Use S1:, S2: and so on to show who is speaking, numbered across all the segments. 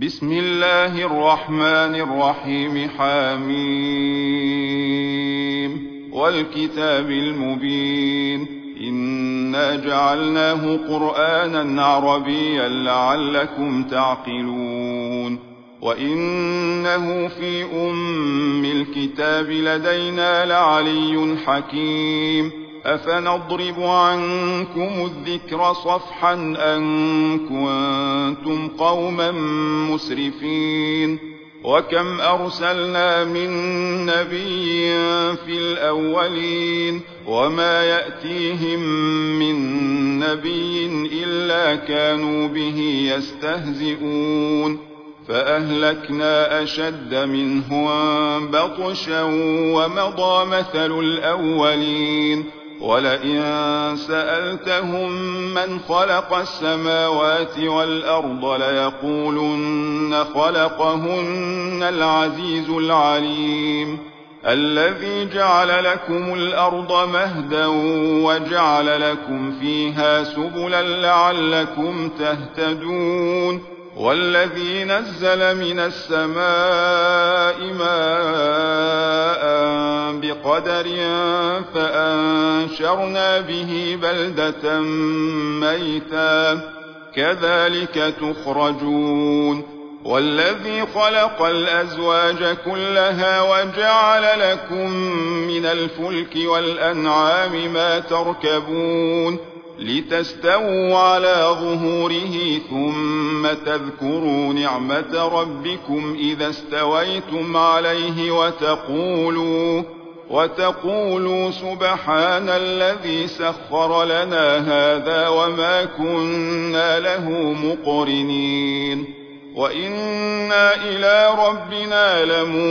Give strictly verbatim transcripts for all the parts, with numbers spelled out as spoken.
S1: بسم الله الرحمن الرحيم. حميم والكتاب المبين. إنا جعلناه قرآنا عربيا لعلكم تعقلون. وإنه في أم الكتاب لدينا لعلي حكيم. أفنضرب عنكم الذكر صفحا أن كنتم قوما مسرفين. وكم أرسلنا من نبي في الأولين وما يأتيهم من نبي إلا كانوا به يستهزئون. فأهلكنا أشد منهم بطشا ومضى مثل الأولين. ولئن سألتهم من خلق السماوات والأرض ليقولن خلقهن العزيز العليم. الذي جعل لكم الأرض مهدا وجعل لكم فيها سبلا لعلكم تهتدون. والذي نزل من السماء ماء بقدر فأنشرنا به بلدة ميتا كذلك تخرجون. والذي خلق الأزواج كلها وجعل لكم من الفلك والأنعام ما تركبون لتستووا على ظهوره ثم تذكروا نعمة ربكم إذا استويتم عليه وتقولوا, وتقولوا سبحان الذي سخر لنا هذا وما كنا له مقرنين. وإنا إلى ربنا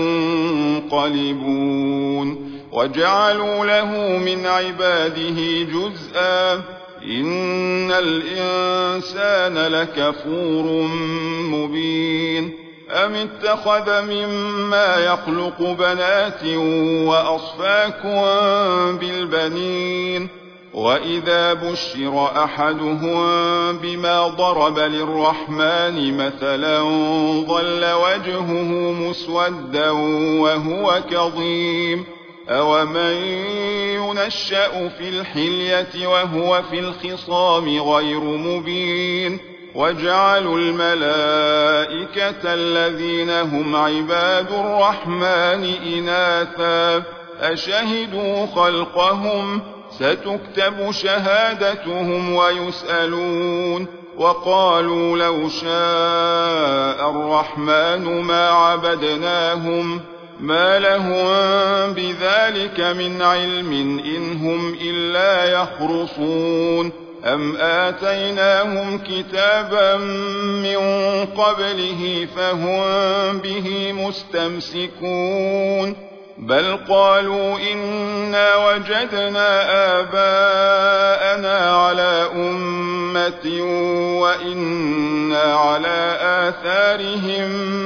S1: لمنقلبون. وجعلوا له من عباده جزءا إن الإنسان لكفور مبين. أم اتخذ مما يخلق بنات وأصفاكم بالبنين. وإذا بشر أحدهم بما ضرب للرحمن مثلا ظل وجهه مسودا وهو كظيم. أومن ينشأ في الحلية وهو في الخصام غير مبين. وجعلوا الملائكة الذين هم عباد الرحمن إناثا أشهدوا خلقهم ستكتب شهادتهم ويسألون. وقالوا لو شاء الرحمن ما عبدناهم ما لهم بذلك من علم إن هم إلا يخرصون. أم آتيناهم كتابا من قبله فهم به مستمسكون. بل قالوا إنا وجدنا آباءنا على أمة وإنا على آثارهم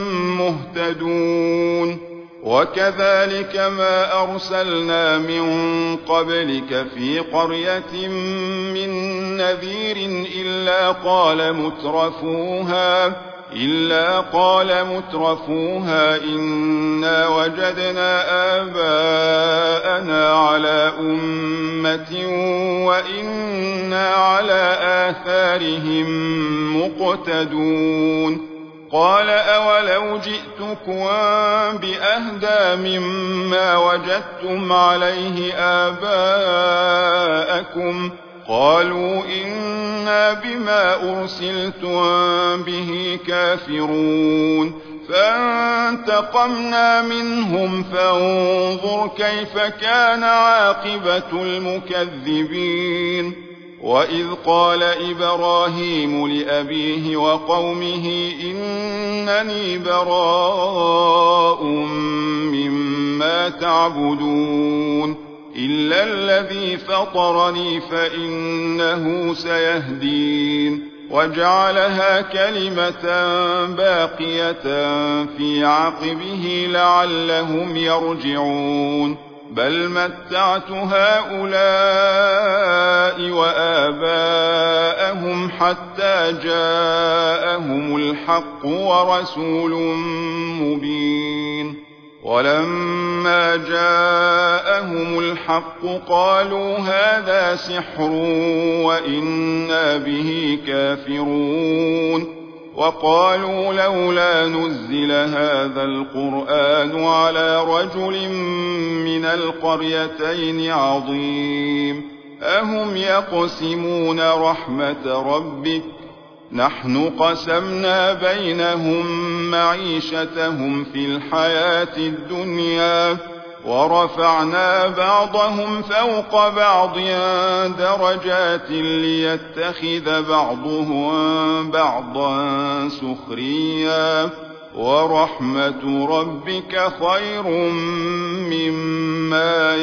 S1: مهتدون. وكذلك ما أرسلنا من قبلك في قرية من نذير إلا قال مترفوها إلا قال مترفوها إنا وجدنا آباءنا على أمة وإنا على آثارهم مقتدون. قال أولو جئتكم بأهدى مما وجدتم عليه آباءكم قالوا إنا بما أرسلتم به كافرون. فانتقمنا منهم فانظر كيف كان عاقبة المكذبين. وإذ قال إبراهيم لأبيه وقومه إنني براء مما تعبدون إلا الذي فطرني فإنه سيهدين. وجعلها كلمة باقية في عقبه لعلهم يرجعون. بل متعت هؤلاء وآباءهم حتى جاءهم الحق ورسول مبين ولما جاءهم الحق قالوا هذا سحر وإنا به كافرون وقالوا لولا نزل هذا القرآن على رجل من القريتين عظيم أهم يقسمون رحمة ربك نحن قسمنا بينهم معيشتهم في الحياة الدنيا ورفعنا بعضهم فوق بعض درجات ليتخذ بعضهم بعضا سخريا ورحمة ربك خير مما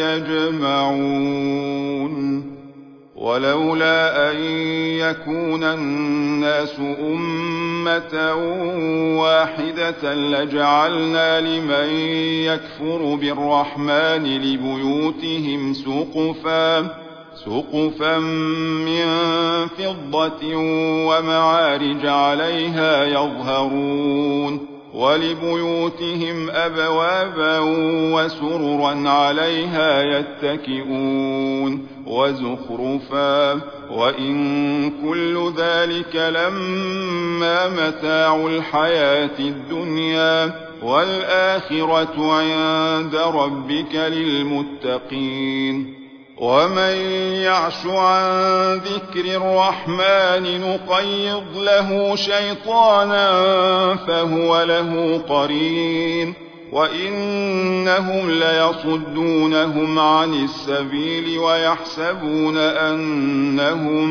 S1: يجمعون ولولا أن يكون الناس أمة واحدة لجعلنا لمن يكفر بالرحمن لبيوتهم سقفا سقفا من فضة ومعارج عليها يظهرون ولبيوتهم أبوابا وسررا عليها يتكئون وزخرفا وإن كل ذلك لما متاع الحياة الدنيا والآخرة عند ربك للمتقين ومن يعش عن ذكر الرحمن نقيض له شيطانا فهو له قرين وإنهم ليصدونهم عن السبيل ويحسبون أنهم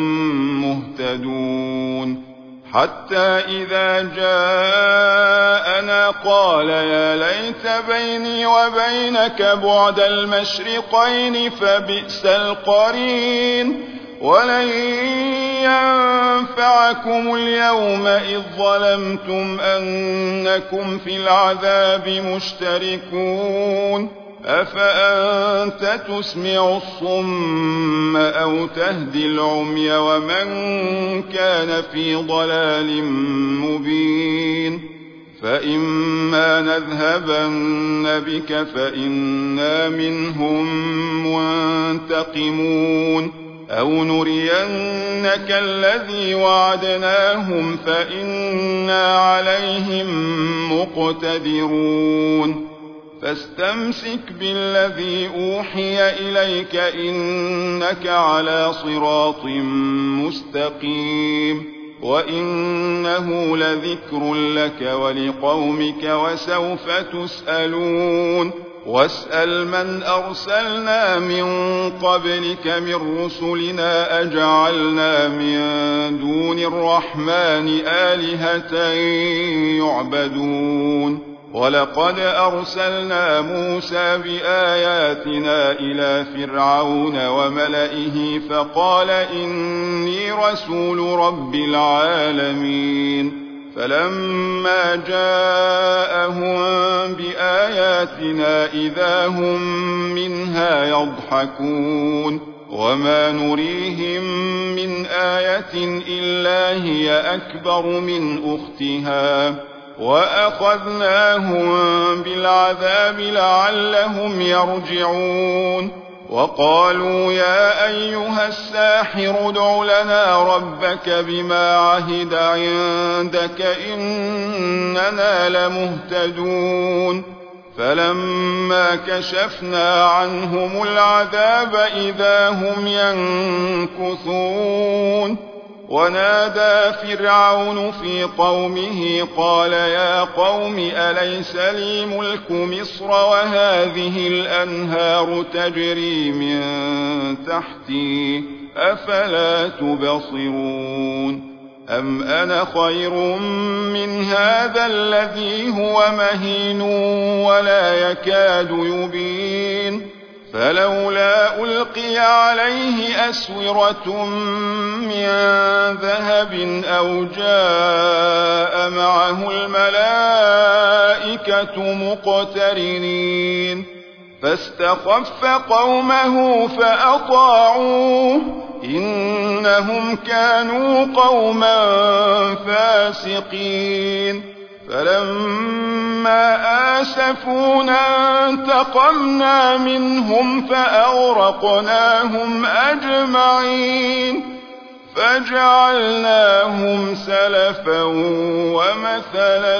S1: مهتدون حتى إذا جاءنا قال يا ليت بيني وبينك بعد المشرقين فبئس القرين ولن ينفعكم اليوم إذ ظلمتم أنكم في العذاب مشتركون أفأنت تسمع الصم أو تهدي العمي ومن كان في ضلال مبين فإما نذهبن بك فإنا منهم منتقمون أو نرينك الذي وعدناهم فإنا عليهم مقتدرون فاستمسك بالذي أوحي إليك إنك على صراط مستقيم وإنه لذكر لك ولقومك وسوف تسألون واسأل من أرسلنا من قبلك من رسلنا أجعلنا من دون الرحمن آلهة يعبدون ولقد أرسلنا موسى بآياتنا إلى فرعون وملئه فقال إني رسول رب العالمين فلما جاءهم بآياتنا إذا هم منها يضحكون وما نريهم من آية إلا هي أكبر من أختها وأخذناهم بالعذاب لعلهم يرجعون وقالوا يا أيها الساحر ادع لنا ربك بما عهد عندك إننا لمهتدون فلما كشفنا عنهم العذاب إذا هم ينكثون ونادى فرعون في قومه قال يا قوم أليس لي ملك مصر وهذه الأنهار تجري من تحتي أفلا تبصرون أم أنا خير من هذا الذي هو مهين ولا يكاد يبين فلولا ألقي عليه أسورة من ذهب أو جاء معه الملائكة مقترنين فاستخف قومه فأطاعوه إنهم كانوا قوما فاسقين فلما آسفونا انتقمنا منهم فأغرقناهم أجمعين فجعلناهم سلفا ومثلا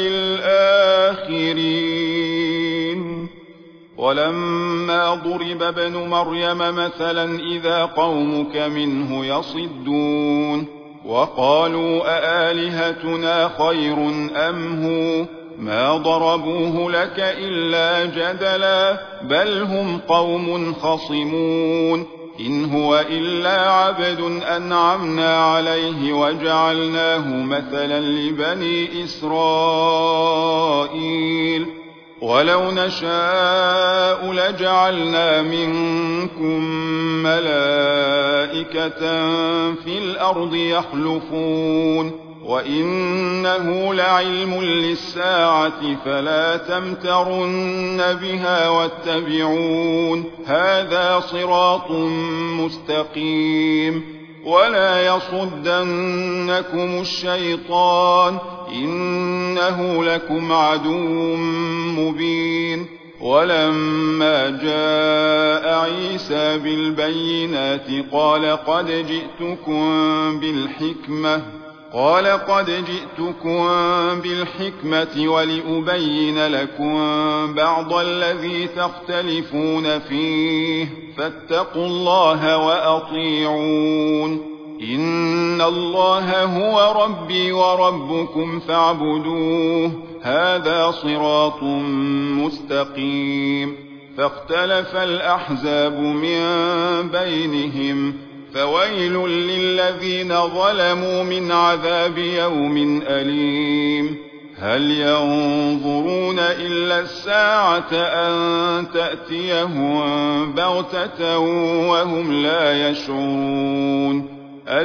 S1: للآخرين ولما ضرب ابن مريم مثلا إذا قومك منه يصدون وقالوا أآلهتنا خير أم هو ما ضربوه لك إلا جدلا بل هم قوم خصمون إن هو إلا عبد أنعمنا عليه وجعلناه مثلا لبني إسرائيل ولو نشاء لجعلنا منكم ملائكة في الأرض يخلفون وإنه لعلم للساعة فلا تمترن بها واتبعون هذا صراط مستقيم ولا يصدنكم الشيطان إنه لكم عدو مبين ولما جاء عيسى بالبينات قال قد جئتكم بالحكمة قال قد جئتكم بالحكمة ولأبين لكم بعض الذي تختلفون فيه فاتقوا الله وأطيعون إن الله هو ربي وربكم فاعبدوه هذا صراط مستقيم فاختلف الأحزاب من بينهم فويل للذين ظلموا من عذاب يوم أليم هل ينظرون إلا الساعة أن تأتيهم بغتة وهم لا يشعرون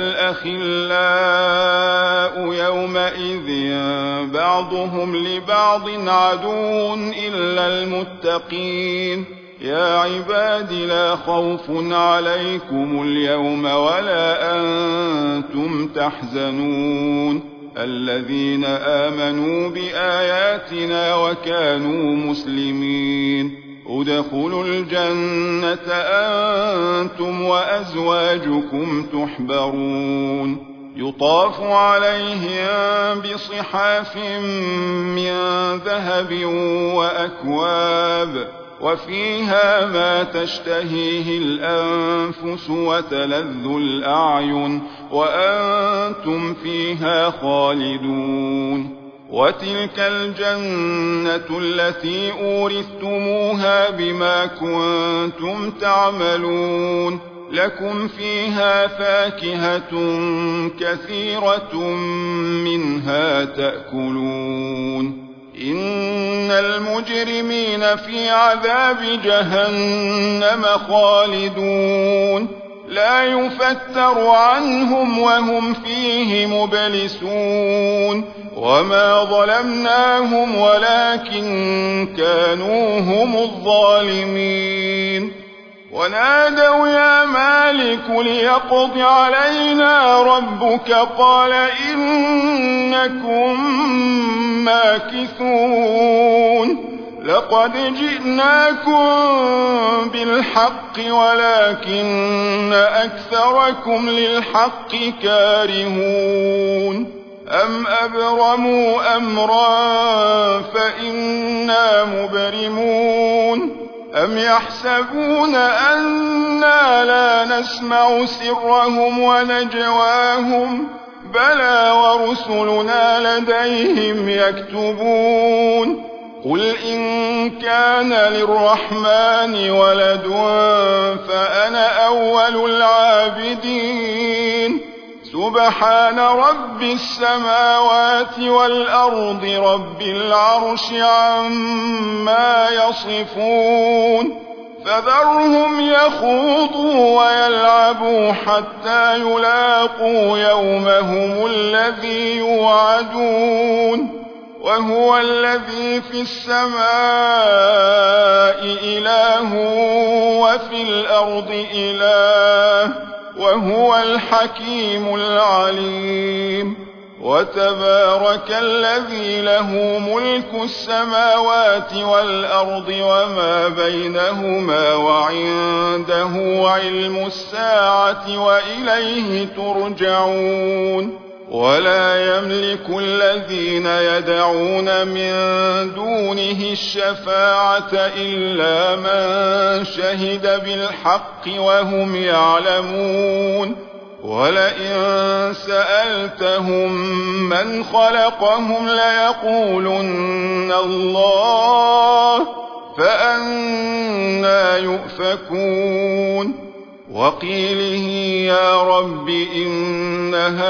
S1: الأخلاء يومئذ بعضهم لبعض عدو إلا المتقين يا عباد لا خوف عليكم اليوم ولا أنتم تحزنون الذين آمنوا بآياتنا وكانوا مسلمين ادخلوا الجنة أنتم وأزواجكم تحبرون يطاف عليهم بصحاف من ذهب وأكواب وفيها ما تشتهيه الأنفس وتلذ الأعين وأنتم فيها خالدون وتلك الجنة التي أورثتموها بما كنتم تعملون لكم فيها فاكهة كثيرة منها تأكلون إن المجرمين في عذاب جهنم خالدون لا يفتر عنهم وهم فيه مبلسون وما ظلمناهم ولكن كانوا هم الظالمين ونادوا يا مالك ليقض علينا ربك قال إنكم ماكثون لقد جئناكم بالحق ولكن أكثركم للحق كارهون أم أبرموا أمرا فإنا مبرمون أم يحسبون أنا لا نسمع سرهم ونجواهم بلى ورسلنا لديهم يكتبون قل إن كان للرحمن ولد فأنا أول العابدين سبحان رب السماوات والأرض رب العرش عما يصفون فذرهم يخوضوا ويلعبوا حتى يلاقوا يومهم الذي يوعدون وهو الذي في السماء إله وفي الأرض إله وهو الحكيم العليم وتبارك الذي له ملك السماوات والأرض وما بينهما وعنده علم الساعة وإليه ترجعون ولا يملك الذين يدعون من دونه الشفاعة إلا من شهد بالحق وهم يعلمون ولئن سألتهم من خلقهم ليقولن الله فأنى يؤفكون وقيله يا رب إن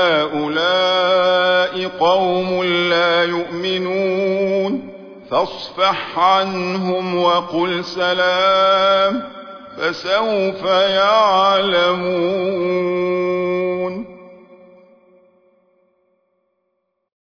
S1: هؤلاء قوم لا يؤمنون فاصفح عنهم وقل سلام فسوف يعلمون